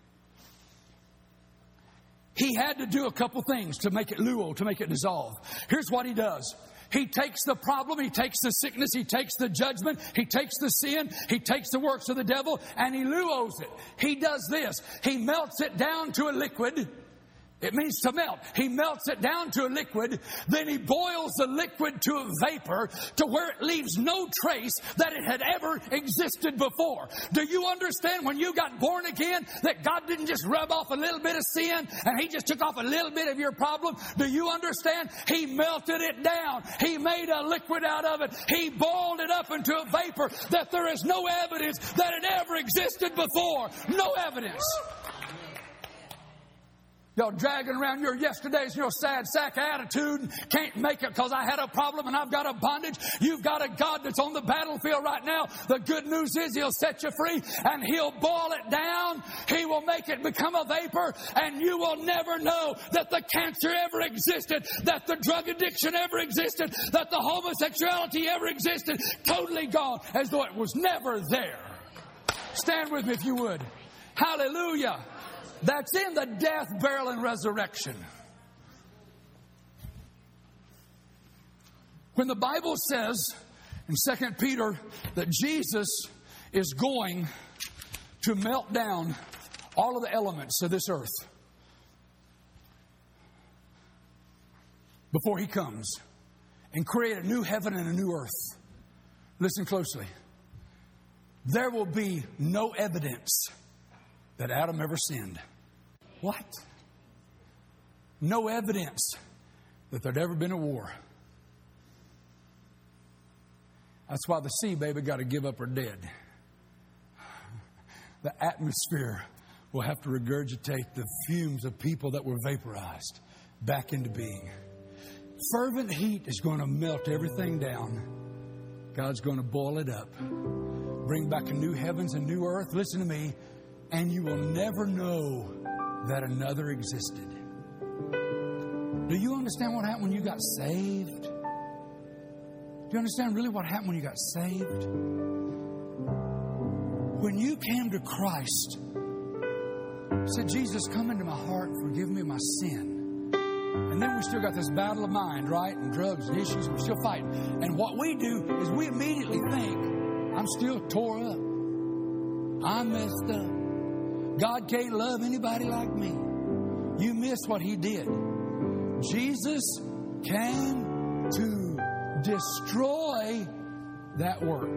He had to do a couple things to make it luo, to make it dissolve. Here's what He does. He takes the problem, He takes the sickness, He takes the judgment, He takes the sin, He takes the works of the devil, and He luos it. He does this. He melts it down to a liquid. It means to melt. He melts it down to a liquid. Then He boils the liquid to a vapor to where it leaves no trace that it had ever existed before. Do you understand when you got born again that God didn't just rub off a little bit of sin and He just took off a little bit of your problem? Do you understand? He melted it down. He made a liquid out of it. He boiled it up into a vapor that there is no evidence that it ever existed before. No evidence. Y'all dragging around your yesterdays and your sad sack attitude and can't make it because I had a problem and I've got a bondage. You've got a God that's on the battlefield right now. The good news is He'll set you free and He'll boil it down. He will make it become a vapor, and you will never know that the cancer ever existed, that the drug addiction ever existed, that the homosexuality ever existed. Totally gone, as though it was never there. Stand with me if you would. Hallelujah. That's in the death, burial, and resurrection. When the Bible says in Second Peter that Jesus is going to melt down all of the elements of this earth before He comes and create a new heaven and a new earth, listen closely. There will be no evidence that Adam ever sinned. What? No evidence that there'd ever been a war. That's why the sea baby got to give up her dead. The atmosphere will have to regurgitate the fumes of people that were vaporized back into being. Fervent heat is going to melt everything down. God's going to boil it up. Bring back a new heavens and new earth. Listen to me. And you will never know that another existed. Do you understand what happened when you got saved? Do you understand really what happened when you got saved? When you came to Christ, said, Jesus, come into my heart and forgive me my sin. And then we still got this battle of mind, right? And drugs and issues, and we're still fighting. And what we do is we immediately think, I'm still tore up. I'm messed up. God can't love anybody like me. You missed what He did. Jesus came to destroy that work.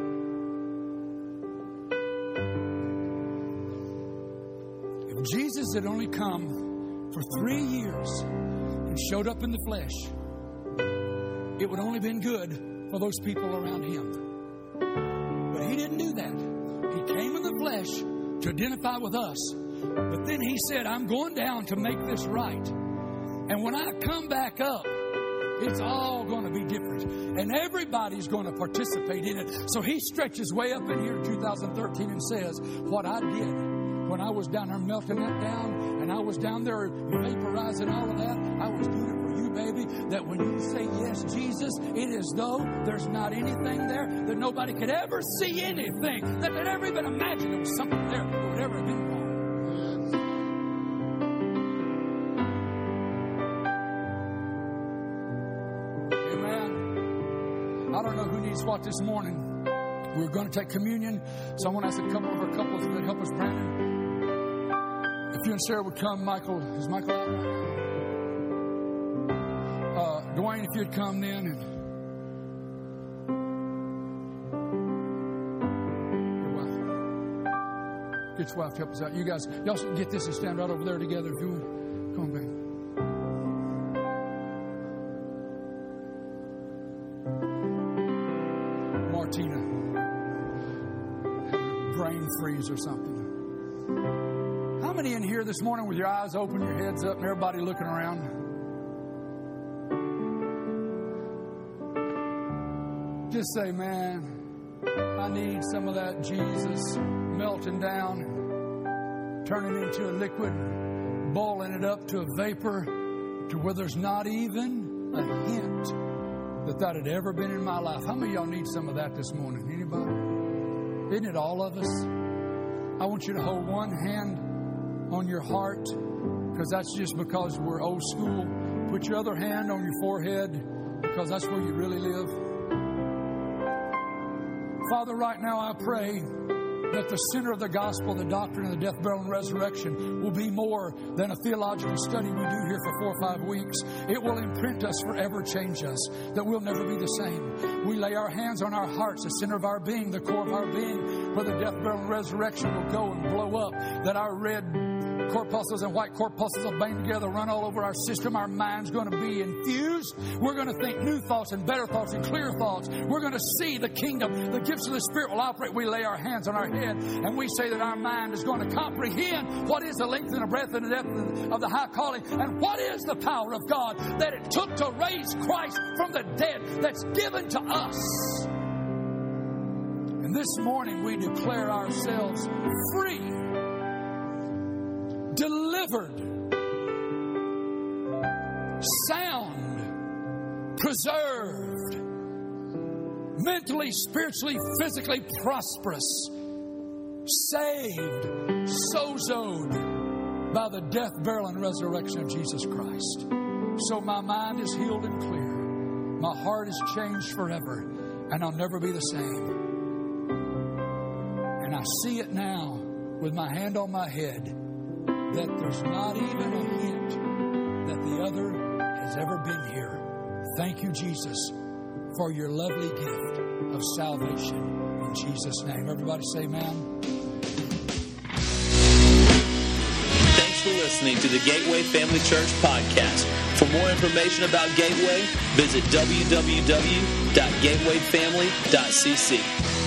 If Jesus had only come for three years and showed up in the flesh, it would only been good for those people around Him. But He didn't do that. He came in the flesh to identify with us. But then He said, I'm going down to make this right. And when I come back up, it's all going to be different. And everybody's going to participate in it. So He stretches way up in here in two thousand thirteen and says, what I did when I was down there melting that down, and I was down there vaporizing all of that, I was doing it for you, baby. That when you say yes, Jesus, it is though there's not anything there, that nobody could ever see anything that they'd ever even imagine there was something there that would ever have been wrong. Amen. I don't know who needs what this morning. We're going to take communion, so I want to ask a couple of our couples to help us, Brandon. If you and Sarah would come, Michael, is Michael out? Uh, Dwayne, if you'd come then. And your wife. Get your wife to help us out. You guys, y'all should get this and stand right over there together if you would. Come on, baby. Martina. Brain freeze or something. How many in here this morning with your eyes open, your heads up, and everybody looking around? Just say, man, I need some of that Jesus melting down, turning into a liquid, boiling it up to a vapor to where there's not even a hint that that had ever been in my life. How many of y'all need some of that this morning? Anybody? Isn't it all of us? I want you to hold one hand on your heart, because that's just because we're old school. Put your other hand on your forehead, because that's where you really live. Father, right now I pray that the center of the gospel, the doctrine of the death, burial, and resurrection will be more than a theological study we do here for four or five weeks. It will imprint us, forever change us, that we'll never be the same. We lay our hands on our hearts, the center of our being, the core of our being, where the death, burial, and resurrection will go and blow up, that our red corpuscles and white corpuscles will bang together, run all over our system. Our mind's going to be infused. We're going to think new thoughts and better thoughts and clear thoughts. We're going to see the kingdom. The gifts of the Spirit will operate. We lay our hands on our head and we say that our mind is going to comprehend what is the length and the breadth and the depth of the high calling, and what is the power of God that it took to raise Christ from the dead, that's given to us. And this morning we declare ourselves free, delivered, sound, preserved, mentally, spiritually, physically prosperous, saved, sozoed by the death, burial, and resurrection of Jesus Christ. So my mind is healed and clear. My heart is changed forever, and I'll never be the same. And I see it now with my hand on my head, that there's not even a hint that the other has ever been here. Thank you, Jesus, for your lovely gift of salvation. In Jesus' name. Everybody say amen. Thanks for listening to the Gateway Family Church podcast. For more information about Gateway, visit w w w dot gateway family dot c c.